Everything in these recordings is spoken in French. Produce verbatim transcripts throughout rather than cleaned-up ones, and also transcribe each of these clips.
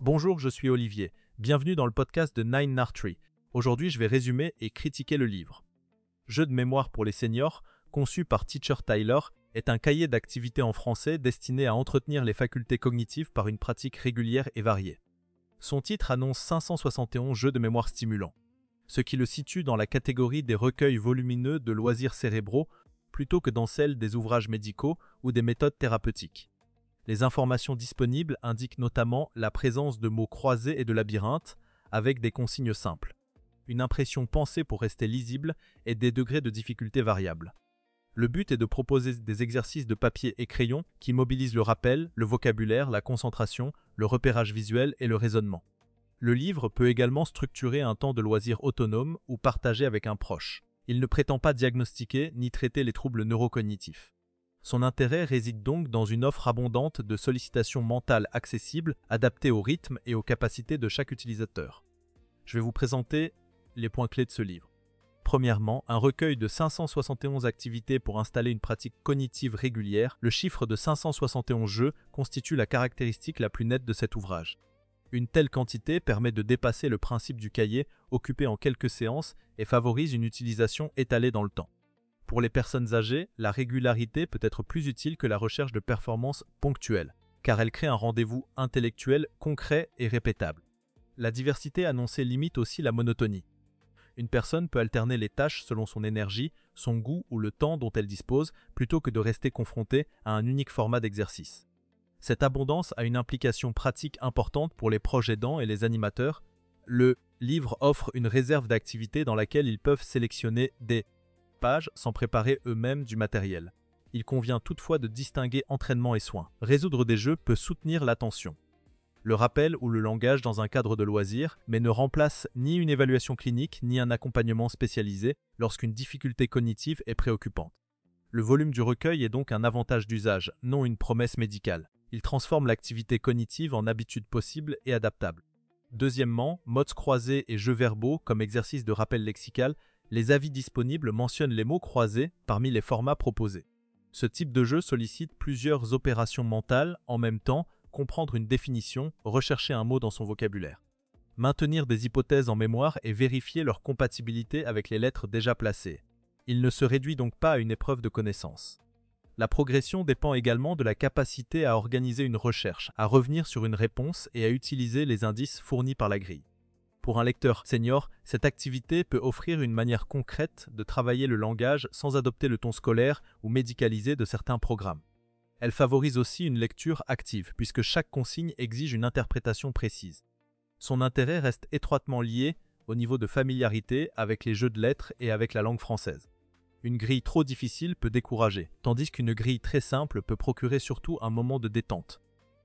Bonjour, je suis Olivier. Bienvenue dans le podcast de Nine Nartree. Aujourd'hui, je vais résumer et critiquer le livre. Jeu de mémoire pour les seniors, conçu par Teacher Tyler, est un cahier d'activités en français destiné à entretenir les facultés cognitives par une pratique régulière et variée. Son titre annonce cinq cent soixante et onze jeux de mémoire stimulants, ce qui le situe dans la catégorie des recueils volumineux de loisirs cérébraux plutôt que dans celle des ouvrages médicaux ou des méthodes thérapeutiques. Les informations disponibles indiquent notamment la présence de mots croisés et de labyrinthes, avec des consignes simples, une impression pensée pour rester lisible et des degrés de difficulté variables. Le but est de proposer des exercices de papier et crayon qui mobilisent le rappel, le vocabulaire, la concentration, le repérage visuel et le raisonnement. Le livre peut également structurer un temps de loisir autonome ou partagé avec un proche. Il ne prétend pas diagnostiquer ni traiter les troubles neurocognitifs. Son intérêt réside donc dans une offre abondante de sollicitations mentales accessibles, adaptées au rythme et aux capacités de chaque utilisateur. Je vais vous présenter les points clés de ce livre. Premièrement, un recueil de cinq cent soixante et onze activités pour installer une pratique cognitive régulière. Le chiffre de cinq cent soixante et onze jeux constitue la caractéristique la plus nette de cet ouvrage. Une telle quantité permet de dépasser le principe du cahier occupé en quelques séances et favorise une utilisation étalée dans le temps. Pour les personnes âgées, la régularité peut être plus utile que la recherche de performances ponctuelles, car elle crée un rendez-vous intellectuel concret et répétable. La diversité annoncée limite aussi la monotonie. Une personne peut alterner les tâches selon son énergie, son goût ou le temps dont elle dispose, plutôt que de rester confrontée à un unique format d'exercice. Cette abondance a une implication pratique importante pour les proches aidants et les animateurs. Le livre offre une réserve d'activités dans laquelle ils peuvent sélectionner des pages sans préparer eux-mêmes du matériel. Il convient toutefois de distinguer entraînement et soins. Résoudre des jeux peut soutenir l'attention, le rappel ou le langage dans un cadre de loisir, mais ne remplace ni une évaluation clinique ni un accompagnement spécialisé lorsqu'une difficulté cognitive est préoccupante. Le volume du recueil est donc un avantage d'usage, non une promesse médicale. Il transforme l'activité cognitive en habitude possible et adaptable. Deuxièmement, modes croisés et jeux verbaux comme exercice de rappel lexical, les avis disponibles mentionnent les mots croisés parmi les formats proposés. Ce type de jeu sollicite plusieurs opérations mentales en même temps, comprendre une définition, rechercher un mot dans son vocabulaire, maintenir des hypothèses en mémoire et vérifier leur compatibilité avec les lettres déjà placées. Il ne se réduit donc pas à une épreuve de connaissance. La progression dépend également de la capacité à organiser une recherche, à revenir sur une réponse et à utiliser les indices fournis par la grille. Pour un lecteur senior, cette activité peut offrir une manière concrète de travailler le langage sans adopter le ton scolaire ou médicalisé de certains programmes. Elle favorise aussi une lecture active, puisque chaque consigne exige une interprétation précise. Son intérêt reste étroitement lié au niveau de familiarité avec les jeux de lettres et avec la langue française. Une grille trop difficile peut décourager, tandis qu'une grille très simple peut procurer surtout un moment de détente.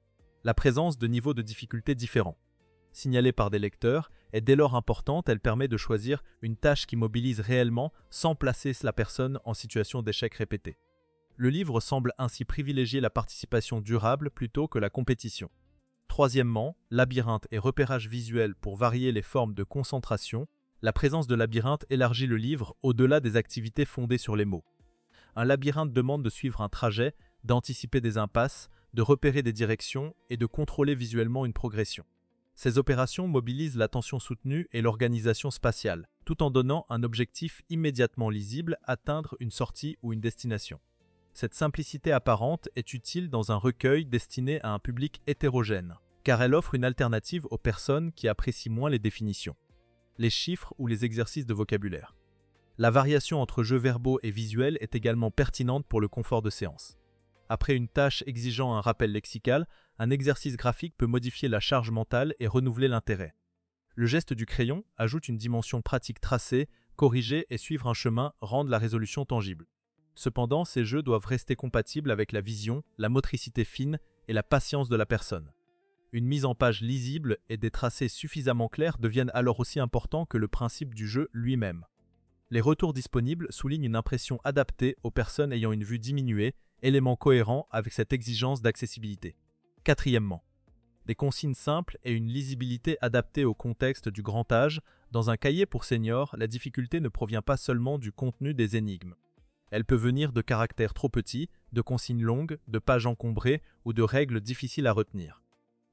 La présence de niveaux de difficulté différents, signalée par des lecteurs, est dès lors importante. Elle permet de choisir une tâche qui mobilise réellement sans placer la personne en situation d'échec répété. Le livre semble ainsi privilégier la participation durable plutôt que la compétition. Troisièmement, labyrinthe et repérage visuel pour varier les formes de concentration. La présence de labyrinthe élargit le livre au-delà des activités fondées sur les mots. Un labyrinthe demande de suivre un trajet, d'anticiper des impasses, de repérer des directions et de contrôler visuellement une progression. Ces opérations mobilisent l'attention soutenue et l'organisation spatiale, tout en donnant un objectif immédiatement lisible, atteindre une sortie ou une destination. Cette simplicité apparente est utile dans un recueil destiné à un public hétérogène, car elle offre une alternative aux personnes qui apprécient moins les définitions, les chiffres ou les exercices de vocabulaire. La variation entre jeux verbaux et visuels est également pertinente pour le confort de séance. Après une tâche exigeant un rappel lexical, un exercice graphique peut modifier la charge mentale et renouveler l'intérêt. Le geste du crayon ajoute une dimension pratique. Tracer, corriger et suivre un chemin rendent la résolution tangible. Cependant, ces jeux doivent rester compatibles avec la vision, la motricité fine et la patience de la personne. Une mise en page lisible et des tracés suffisamment clairs deviennent alors aussi importants que le principe du jeu lui-même. Les retours disponibles soulignent une impression adaptée aux personnes ayant une vue diminuée, élément cohérent avec cette exigence d'accessibilité. Quatrièmement, des consignes simples et une lisibilité adaptée au contexte du grand âge. Dans un cahier pour seniors, la difficulté ne provient pas seulement du contenu des énigmes. Elle peut venir de caractères trop petits, de consignes longues, de pages encombrées ou de règles difficiles à retenir.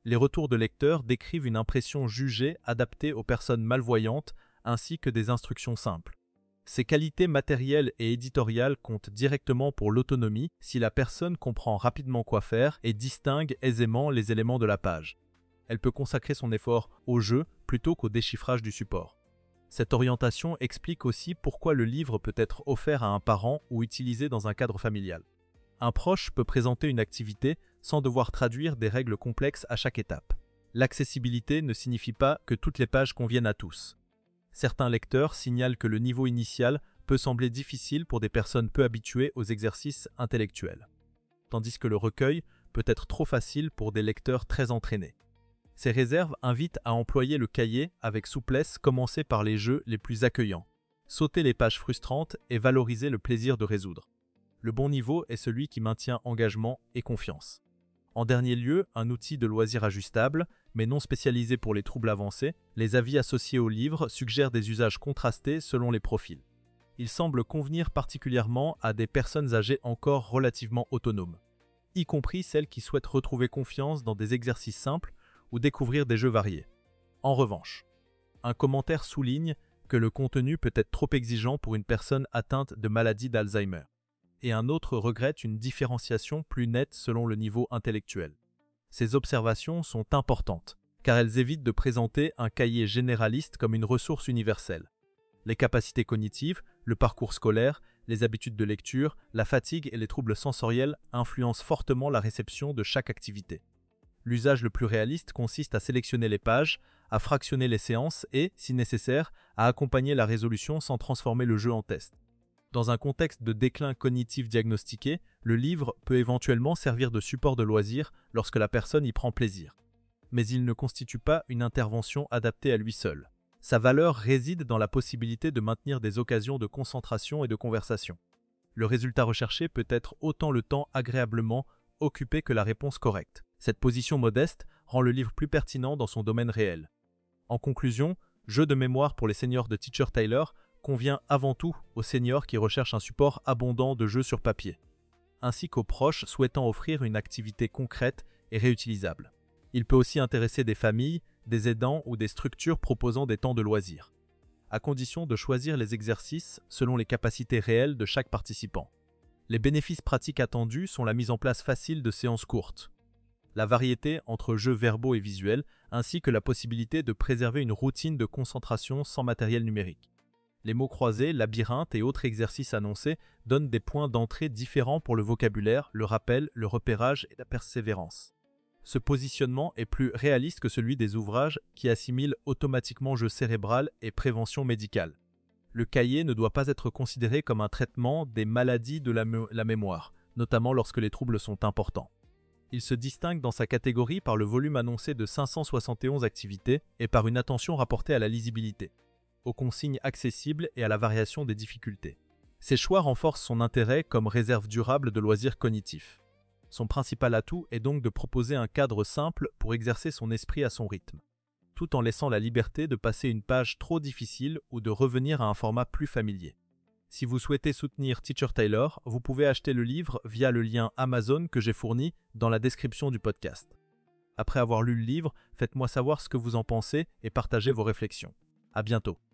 Les retours de lecteurs décrivent une impression jugée adaptée aux personnes malvoyantes ainsi que des instructions simples. Ces qualités matérielles et éditoriales comptent directement pour l'autonomie si la personne comprend rapidement quoi faire et distingue aisément les éléments de la page. Elle peut consacrer son effort au jeu plutôt qu'au déchiffrage du support. Cette orientation explique aussi pourquoi le livre peut être offert à un parent ou utilisé dans un cadre familial. Un proche peut présenter une activité sans devoir traduire des règles complexes à chaque étape. L'accessibilité ne signifie pas que toutes les pages conviennent à tous. Certains lecteurs signalent que le niveau initial peut sembler difficile pour des personnes peu habituées aux exercices intellectuels, tandis que le recueil peut être trop facile pour des lecteurs très entraînés. Ces réserves invitent à employer le cahier avec souplesse, commencer par les jeux les plus accueillants, sauter les pages frustrantes et valoriser le plaisir de résoudre. Le bon niveau est celui qui maintient engagement et confiance. En dernier lieu, un outil de loisir ajustable, mais non spécialisé pour les troubles avancés, les avis associés au livre suggèrent des usages contrastés selon les profils. Ils semblent convenir particulièrement à des personnes âgées encore relativement autonomes, y compris celles qui souhaitent retrouver confiance dans des exercices simples ou découvrir des jeux variés. En revanche, un commentaire souligne que le contenu peut être trop exigeant pour une personne atteinte de maladie d'Alzheimer, et un autre regrette une différenciation plus nette selon le niveau intellectuel. Ces observations sont importantes, car elles évitent de présenter un cahier généraliste comme une ressource universelle. Les capacités cognitives, le parcours scolaire, les habitudes de lecture, la fatigue et les troubles sensoriels influencent fortement la réception de chaque activité. L'usage le plus réaliste consiste à sélectionner les pages, à fractionner les séances et, si nécessaire, à accompagner la résolution sans transformer le jeu en test. Dans un contexte de déclin cognitif diagnostiqué, le livre peut éventuellement servir de support de loisir lorsque la personne y prend plaisir. Mais il ne constitue pas une intervention adaptée à lui seul. Sa valeur réside dans la possibilité de maintenir des occasions de concentration et de conversation. Le résultat recherché peut être autant le temps agréablement occupé que la réponse correcte. Cette position modeste rend le livre plus pertinent dans son domaine réel. En conclusion, Jeu de mémoire pour les seniors de Teacher Tyler convient avant tout aux seniors qui recherchent un support abondant de jeux sur papier, ainsi qu'aux proches souhaitant offrir une activité concrète et réutilisable. Il peut aussi intéresser des familles, des aidants ou des structures proposant des temps de loisirs, à condition de choisir les exercices selon les capacités réelles de chaque participant. Les bénéfices pratiques attendus sont la mise en place facile de séances courtes, la variété entre jeux verbaux et visuels, ainsi que la possibilité de préserver une routine de concentration sans matériel numérique. Les mots croisés, labyrinthes et autres exercices annoncés donnent des points d'entrée différents pour le vocabulaire, le rappel, le repérage et la persévérance. Ce positionnement est plus réaliste que celui des ouvrages qui assimilent automatiquement jeu cérébral et prévention médicale. Le cahier ne doit pas être considéré comme un traitement des maladies de la, mé- la mémoire, notamment lorsque les troubles sont importants. Il se distingue dans sa catégorie par le volume annoncé de cinq cent soixante et onze activités et par une attention rapportée à la lisibilité, aux consignes accessibles et à la variation des difficultés. Ces choix renforcent son intérêt comme réserve durable de loisirs cognitifs. Son principal atout est donc de proposer un cadre simple pour exercer son esprit à son rythme, tout en laissant la liberté de passer une page trop difficile ou de revenir à un format plus familier. Si vous souhaitez soutenir Teacher Tyler, vous pouvez acheter le livre via le lien Amazon que j'ai fourni dans la description du podcast. Après avoir lu le livre, faites-moi savoir ce que vous en pensez et partagez vos réflexions. À bientôt.